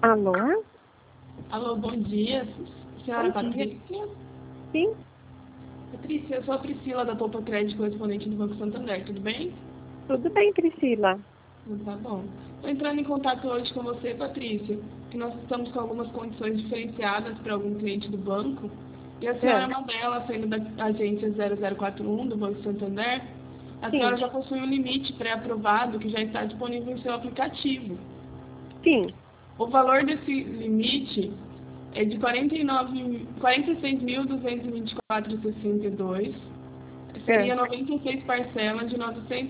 Alô? Alô, bom dia, senhora Bom dia. Patrícia. Sim, Patrícia, eu sou a Priscila da Poupa Crédito, correspondente do Banco Santander, tudo bem? tudo bem, Priscila? Tá bom. Estou entrando em contato hoje com você, Patrícia, que nós estamos com algumas condições diferenciadas para algum cliente do banco. E a senhora é uma delas, sendo da agência 0041 do Banco Santander, a senhora Sim, já possui um limite pré-aprovado que já está disponível em seu aplicativo. sim, O valor desse limite é de 46.224,62. é. Seria 96 parcelas de R$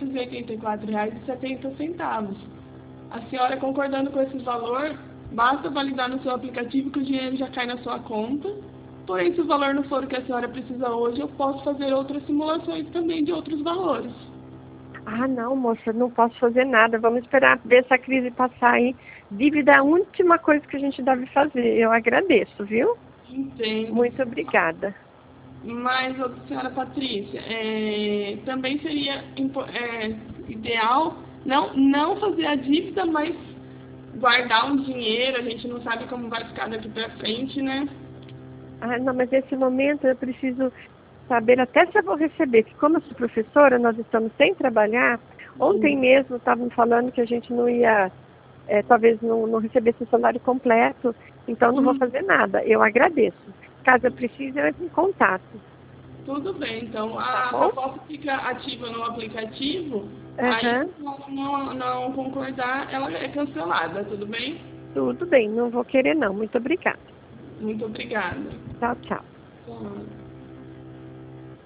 984,70. A senhora concordando com esse valor, basta validar no seu aplicativo que o dinheiro já cai na sua conta. Porém, se o valor não for o que a senhora precisa hoje, eu posso fazer outras simulações também de outros valores. Ah, não, moça, não posso fazer nada. Vamos esperar ver essa crise passar aí. Dívida é a última coisa que a gente deve fazer. Eu agradeço, viu? Entendo. Muito obrigada. Mas, senhora Patrícia, também seria ideal não fazer a dívida, mas guardar um dinheiro. A gente não sabe como vai ficar daqui para frente, né? Ah, não, mas nesse momento eu preciso saber até se eu vou receber. Que como eu sou professora, nós estamos sem trabalhar. Ontem mesmo estavam falando que a gente não ia, talvez não recebesse o salário completo. Então não vou fazer nada. Eu agradeço. Caso eu precise, eu entro em contato. Tudo bem, então Tá a bom? proposta fica ativa no aplicativo. Aí, Aham. se não concordar, ela é cancelada, tudo bem? Tudo bem, não vou querer não. Muito obrigada. Muito obrigada. Tchau, tchau. Tchau.